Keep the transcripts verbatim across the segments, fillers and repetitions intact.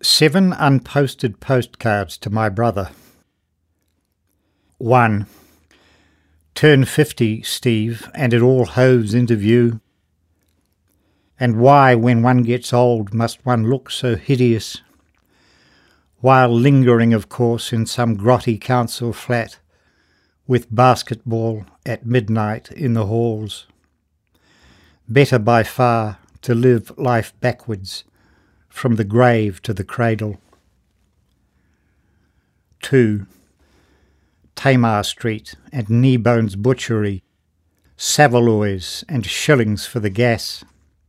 Seven unposted postcards to my brother. One. Turn fifty, Steve, and it all hoves into view. And why, when one gets old, must one look so hideous? While lingering, of course, in some grotty council flat, with basketball at midnight in the halls. Better by far to live life backwards, from the grave to the cradle. Two. Tamar Street and Kneebone's Butchery, Saveloys and shillings for the gas.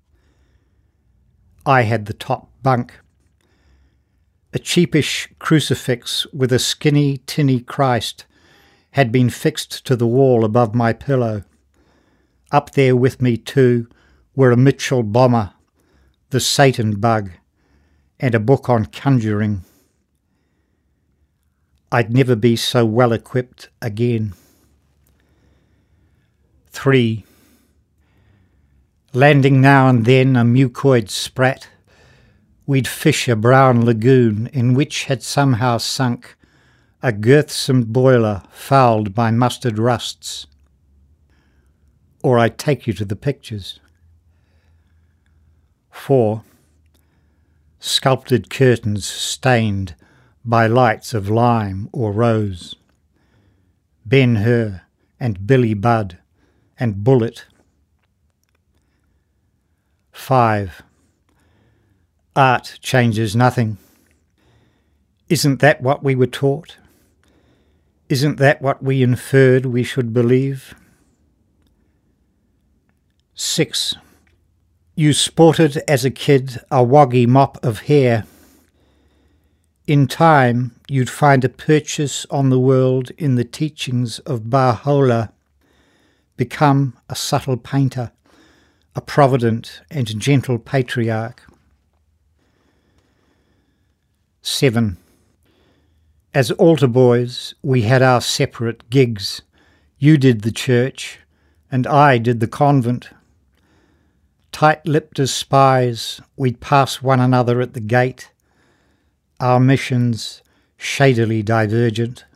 I had the top bunk. A cheapish crucifix with a skinny, tinny Christ had been fixed to the wall above my pillow. Up there with me, too, were a Mitchell bomber, the Satan bug, and a book on conjuring. I'd never be so well equipped again. Three. Landing now and then a mucoid sprat, we'd fish a brown lagoon in which had somehow sunk a girthsome boiler fouled by mustard rusts. Or I'd take you to the pictures. Four. Sculpted curtains stained by lights of lime or rose. Ben-Hur and Billy Budd and Bullet. Five. Art changes nothing. Isn't that what we were taught? Isn't that what we inferred we should believe? Six. You sported as a kid a woggy mop of hair. In time you'd find a purchase on the world in the teachings of Baha'u'llah, become a subtle painter, a provident and gentle patriarch. Seven. As altar boys we had our separate gigs. You did the church and I did the convent. Tight-lipped as spies, we'd pass one another at the gate, our missions shadily divergent.